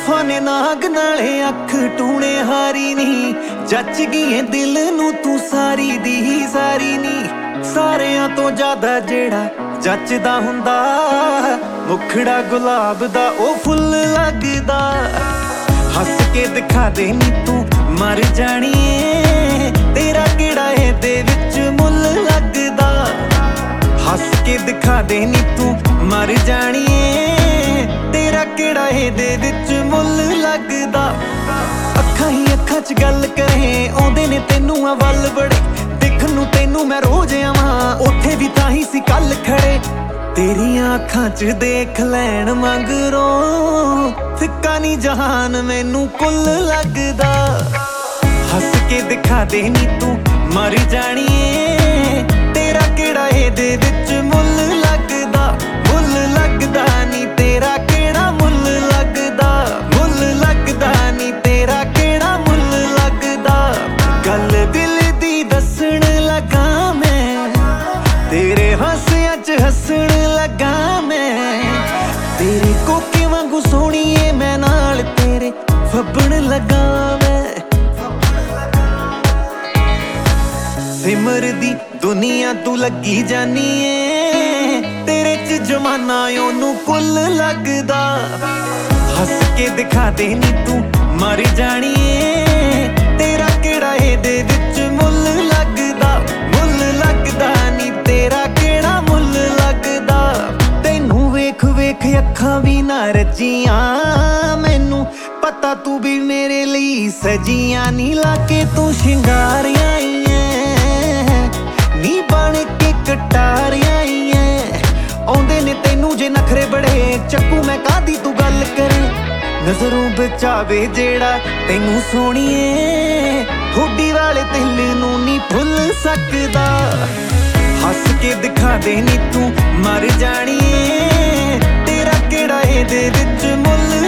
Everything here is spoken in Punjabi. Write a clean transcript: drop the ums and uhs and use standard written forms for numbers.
ਜ਼ੁਲਫਾਂ ਨੇ ਨਾਗ ਨਾਲੇ ਅੱਖ ਟੂਣੇ ਹਾਰੀ ਨੀ, ਜੱਚ ਗਈਏ ਦਿਲ ਨੂੰ ਤੂੰ ਸਾਰੀ ਦੀ ਹੀ ਸਾਰੀ ਨੀ। ਸਾਰਿਆਂ ਤੋਂ ਜ਼ਿਆਦਾ ਜਿਹੜਾ ਜੱਚਦਾ ਹੁੰਦਾ, ਮੁਖੜਾ ਗੁਲਾਬ ਦਾ ਉਹ ਫੁੱਲ ਲੱਗਦਾ। ਹੱਸ ਕੇ ਦਿਖਾ ਦੇ ਨੀ ਤੂੰ ਮਰ ਜਾਣੀਏ, ਤੇਰਾ ਕਿਹੜਾ ਇਹਦੇ ਵਿੱਚ ਮੁੱਲ ਲੱਗਦਾ। ਹੱਸ ਕੇ ਦਿਖਾ ਦੇ ਨੀ ਤੂੰ ਮਰ ਜਾਣੀਏ, ਤੇਰਾ ਕਿਹੜਾ ਇਹਦੇ ਵਿੱਚ ਮੁੱਲ ਲੱਗਦਾ। ਅੱਖਾਂ ਹੀ ਅੱਖਾਂ 'ਚ ਗੱਲ ਕਰੇ ਆਉਂਦੇ ਨੇ ਤੈਨੂੰ ਆ ਵੱਲ ਬੜੇ, ਦੇਖਣ ਨੂੰ ਤੈਨੂੰ ਮੈਂ ਰੋਜ਼ ਆਵਾਂ ਉੱਥੇ ਵੀ ਤਾਂ ਹੀ ਸੀ ਕੱਲ ਖੜੇ। ਤੇਰੀਆਂ ਅੱਖਾਂ 'ਚ ਦੇਖ ਲੈਣ ਮਗਰੋਂ ਫਿੱਕਾ ਨੀ ਜਹਾਨ ਮੈਨੂੰ ਕੁੱਲ ਲੱਗਦਾ। ਹੱਸ ਕੇ ਦਿਖਾ ਦੇ ਨੀ ਤੂੰ ਮਰ ਜਾਣੀਏ, ਤੇਰਾ ਕਿਹੜਾ ਇਹਦੇ ਵਿੱਚ ਮੁੱਲ ਲੱਗਦਾ। ਮੁੱਲ ਲੱਗਦਾ ਨੀ ਤੇਰਾ ਕਿਹੜਾ ਮੁੱਲ ਲੱਗਦਾ, ਮੁੱਲ ਲੱਗਦਾ ਨੀ ਤੇਰਾ ਕਿਹੜਾ ਮੁੱਲ ਲੱਗਦਾ। ਗੱਲ ਦਿਲ ਦੀ ਦੱਸਣ ਲੱਗਾ ਮੈਂ, ਤੇਰੇ ਹਾਸਿਆਂ 'ਚ ਹੱਸਣ ਲੱਗਾ ਮੈਂ। ਤੇਰੇ ਕੋਕੇ ਵਾਂਗੂ ਸੋਹਣੀਏ ਮੈਂ ਨਾਲ ਤੇਰੇ ਫੱਬਣ ਲੱਗਾ ਮੈਂ। ਸਿਮਰ ਦੀ ਦੁਨੀਆ ਤੂੰ ਲੱਗੀ ਜਾਨੀ ਏ, ਤੇਰੇ 'ਚ ਜ਼ਮਾਨਾ ਉਹਨੂੰ ਕੁੱਲ ਲੱਗਦਾ। ਹੱਸ ਕੇ ਦਿਖਾ ਦੇ ਨੀ ਤੂੰ ਮਰ ਜਾਣੀਏ, ਤੇਰਾ ਕਿਹੜਾ ਇਹਦੇ ਵਿੱਚ ਮੁੱਲ ਲੱਗਦਾ। ਮੁੱਲ ਲੱਗਦਾ ਨੀ ਤੇਰਾ ਕਿਹੜਾ ਮੁੱਲ ਲੱਗਦਾ। ਤੈਨੂੰ ਵੇਖ ਵੇਖ ਅੱਖਾਂ ਵੀ ਨਾ ਰੱਜੀਆਂ, ਮੈਨੂੰ ਪਤਾ ਤੂੰ ਵੀ ਮੇਰੇ ਲਈ ਸਜੀਆਂ ਨੀ। ਲਾ ਕੇ ਤੂੰ ਸ਼ਿੰਗਾਰਿਆ ਈ ਨੀ ਬਣ ਕੇ ਕਟਾਰਿਆ ਈ ਐ। ਆਉਂਦੇ ਨੇ ਤੈਨੂੰ ਜੇ ਨਖਰੇ ਬੜੇ, ਚੱਕੂ ਮੈਂ ਕਾਹਦੀ ਤੂੰ ਗੱਲ ਕਰੇ। ਨਜ਼ਰੋਂ ਬਚਾਵੇ ਜਿਹੜਾ ਤੈਨੂੰ ਸੋਹਣੀਏ, ਹੋਡੀ ਵਾਲੇ ਦਿਲ ਨੂੰ ਨੀ ਭੁੱਲ ਸਕਦਾ। ਹੱਸ ਕੇ ਦਿਖਾ ਦੇ ਨੀ ਤੂੰ ਮਰ ਜਾਣੀਏ, ਤੇਰਾ ਕਿਹੜਾ ਇਹਦੇ ਵਿੱਚ ਮੁੱਲ